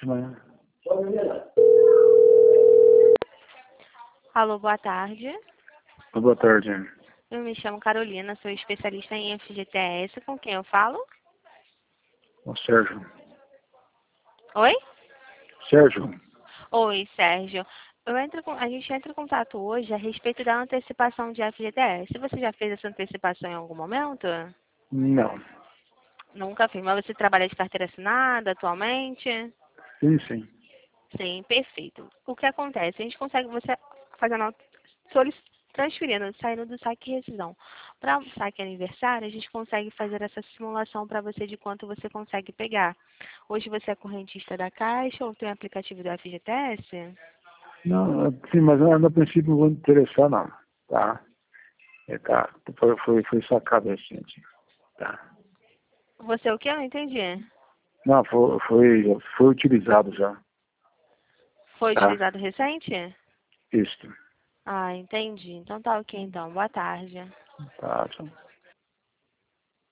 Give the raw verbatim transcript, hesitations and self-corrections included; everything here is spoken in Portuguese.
De manhã. Alô, boa tarde. Boa tarde. Eu me chamo Carolina, sou especialista em F G T S. Com quem eu falo? O Sérgio. Oi? Sérgio. Oi, Sérgio. Eu entro com, a gente entra em contato hoje a respeito da antecipação de F G T S. Você já fez essa antecipação em algum momento? Não. Nunca fiz. Mas você trabalha de carteira assinada atualmente? Sim, sim. Sim, perfeito. O que acontece? A gente consegue você fazendo a solic- transferindo, saindo do saque e rescisão. Para o saque aniversário, a gente consegue fazer essa simulação para você de quanto você consegue pegar. Hoje você é correntista da Caixa ou tem aplicativo do F G T S? Não, sim, mas eu, no princípio não vou me interessar não. Tá? É, tá. Foi, foi, foi sacado recente. Tá. Você o quê? Eu não entendi. Não, foi, foi, foi utilizado já. Foi Tá? utilizado recente? Isso. Ah, entendi. Então tá ok então. Boa tarde. Tá, tchau.